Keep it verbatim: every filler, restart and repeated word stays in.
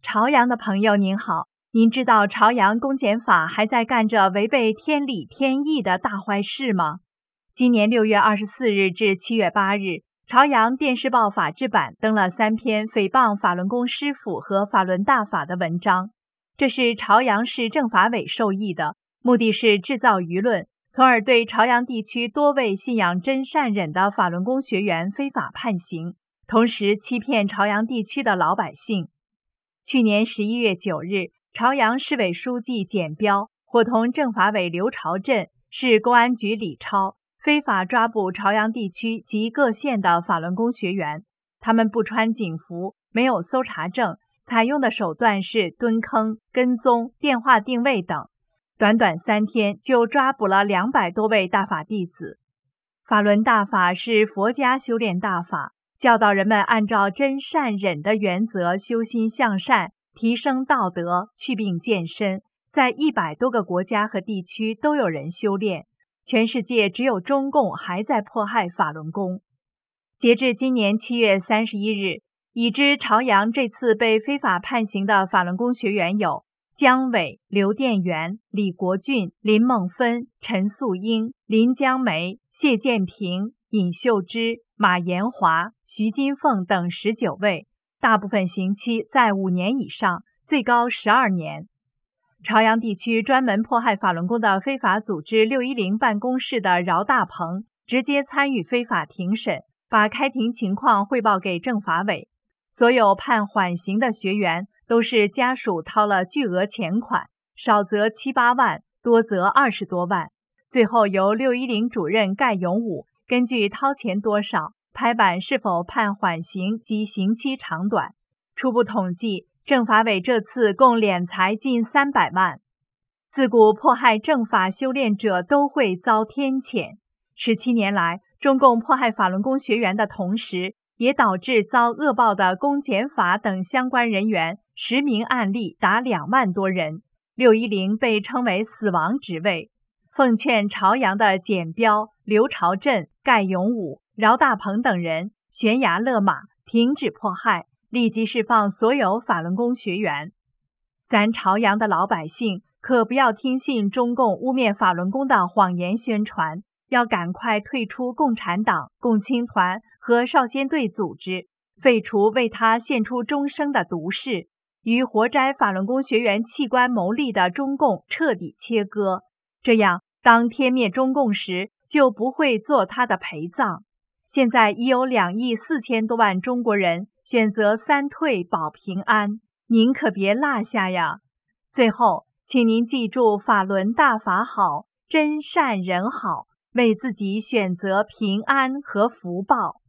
朝阳的朋友您好，您知道朝阳公检法还在干着违背天理天意的大坏事吗？今年六月二十四日至七月八日，朝阳电视报法制版登了三篇诽谤法轮功师傅和法轮大法的文章，这是朝阳市政法委授意的，目的是制造舆论，从而对朝阳地区多位信仰真善忍的法轮功学员非法判刑，同时欺骗朝阳地区的老百姓。去年十一月九日，朝阳市委书记简彪伙同政法委刘朝镇、市公安局李超非法抓捕朝阳地区及各县的法轮功学员，他们不穿警服，没有搜查证，采用的手段是蹲坑、跟踪、电话定位等，短短三天就抓捕了两百多位大法弟子。法轮大法是佛家修炼大法，教导人们按照真善忍的原则修心向善，提升道德，祛病健身，在一百多个国家和地区都有人修炼，全世界只有中共还在迫害法轮功。截至今年七月三十一日，已知朝阳这次被非法判刑的法轮功学员有姜伟、刘殿元、李国俊、林梦芬、陈素英、林江梅、谢建平、尹秀芝、马延华、徐金凤等十九位，大部分刑期在五年以上，最高十二年。朝阳地区专门迫害法轮功的非法组织六一零办公室的饶大鹏直接参与非法庭审，把开庭情况汇报给政法委。所有判缓刑的学员都是家属掏了巨额钱款，少则七八万，多则二十多万。最后由六一零主任盖永武根据掏钱多少，拍板是否判缓刑及刑期长短。初步统计，政法委这次共敛财近三百万。自古迫害正法修炼者都会遭天谴，十七年来，中共迫害法轮功学员的同时，也导致遭恶报的公检法等相关人员实名案例达两万多人，六一零被称为死亡职位。奉劝朝阳的简彪、刘朝镇、盖永武、饶大鹏等人悬崖勒马，停止迫害，立即释放所有法轮功学员。咱朝阳的老百姓可不要听信中共污蔑法轮功的谎言宣传，要赶快退出共产党、共青团和少先队组织，废除为他献出终生的毒誓，与活摘法轮功学员器官牟利的中共彻底切割，这样当天灭中共时就不会做他的陪葬。现在已有两亿四千多万中国人选择三退保平安，您可别落下呀！最后，请您记住法轮大法好，真善人好，为自己选择平安和福报。